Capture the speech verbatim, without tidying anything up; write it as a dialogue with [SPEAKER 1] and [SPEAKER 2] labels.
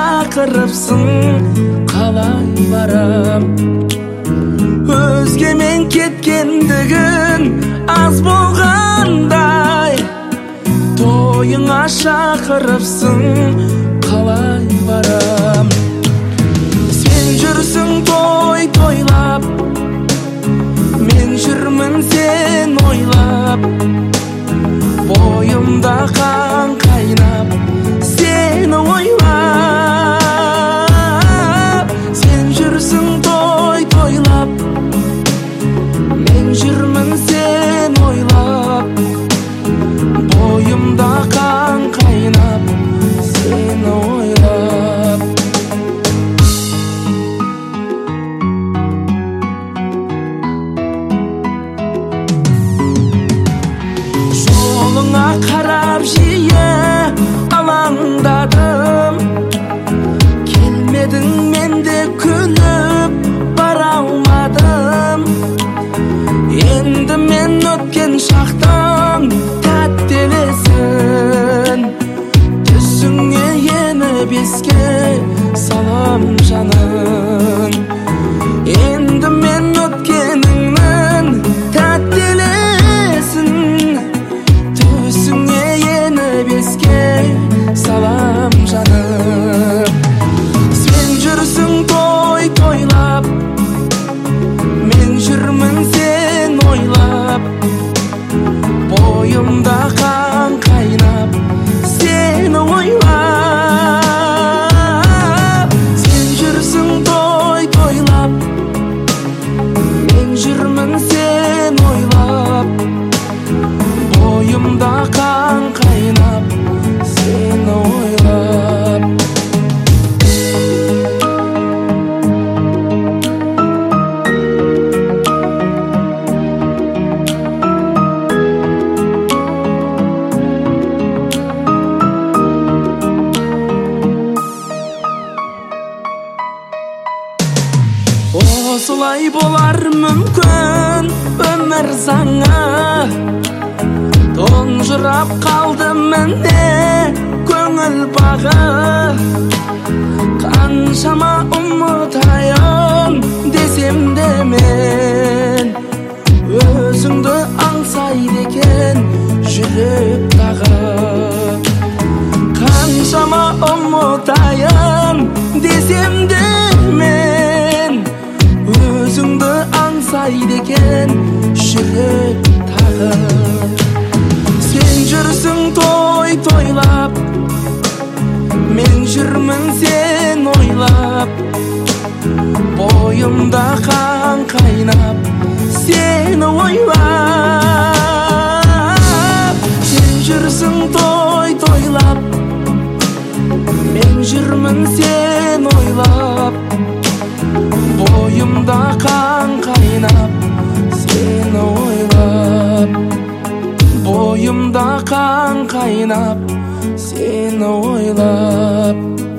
[SPEAKER 1] шақырыпсың, қалай барам? Өзгемен кеткендігін аз болғандай, тойыңа шақырыпсың, қалай барам? Сен жүрсің той тойлап, мен жүрмін сен ойлап, бойымда қан қайнап, сені ойлап. Сен жүрсің той тойлап, мен жүрмін сен ойлап, бойымда қан қайнап, сені ойлап. Жолыңа қарап жиі алаңдадым, келмедің, мен де күліп бара алмадым. Енді мен өткен шақтың тәттелесін, түсіңе еніп еске салам жаным. Енді мен өткеніңнің тәттелесін, түсіңе еніп еске салам жаным. Сен жүрсің той тойлап, мен жүрмін сен ойлап, бойымда қан қайнап, сені ойлап. Сен жүрсің той тойлап, мен жүрмін сен ойлап, бойымда қан қайнап, сені ойлап. Осылай болар мүмкін өмір заңы, тұнжырап қалды міне көңіл бағы. Қаншама ұмытайын десем де мен, өзіңді аңсайды екен жүрек дағы. Қаншама ұмытайын десем де мен, өзіңді аңсайды екен жүрек тағы. Сен жүрсің той тойлап, мен жүрмін сен ойлап, бойымда қан қайнап, сені ойлап. Сен жүрсің той тойлап, мен жүрмін сен ойлап, бойымда қан қайнап, сені ойлап. Бойымда қан қайнап, сені ойлап.